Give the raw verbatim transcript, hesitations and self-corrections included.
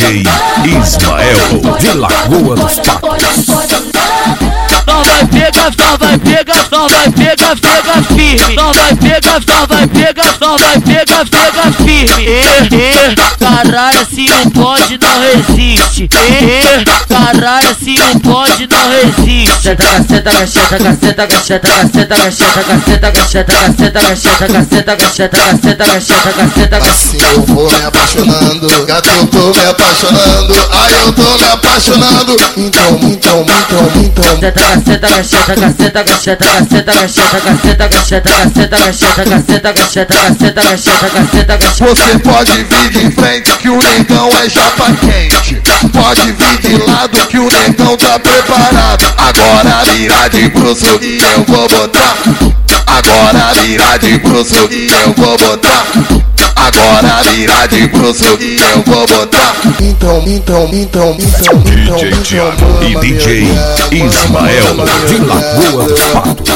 J Ismael de Lagoa dos Patos. Só vai pegar, só vai pegar, só vai pegar, pega firme. Só vai pegar, só vai pegar, só vai pegar, pega firme. E, e, caralho, se não pode, não resiste. E, caralho, se não pode, não resiste. Caceta, caceta, caceta, caceta, caceta, caceta, caceta, caceta, caceta, caceta, caceta, caceta, caceta, caceta, caceta, caceta. Assim eu vou me apaixonando, gato eu tô me apaixonando, ai eu tô me apaixonando. Então, então, então, então. Caceta, caceta, caceta, caceta, caceta, caceta, caceta, caceta, caceta, caceta, caceta, caceta, caceta, caceta, caceta, caceta. Você pode vir de frente que o negão é japa quente. Pode vir de lado que o negão tá preparado. Agora vira de bruço que eu vou botar. Agora vira de bruço que eu vou botar. Agora vira de bruço que eu vou botar. Então, então, então, então, D J Thiago e D J Ismael de Lagoa dos Patos.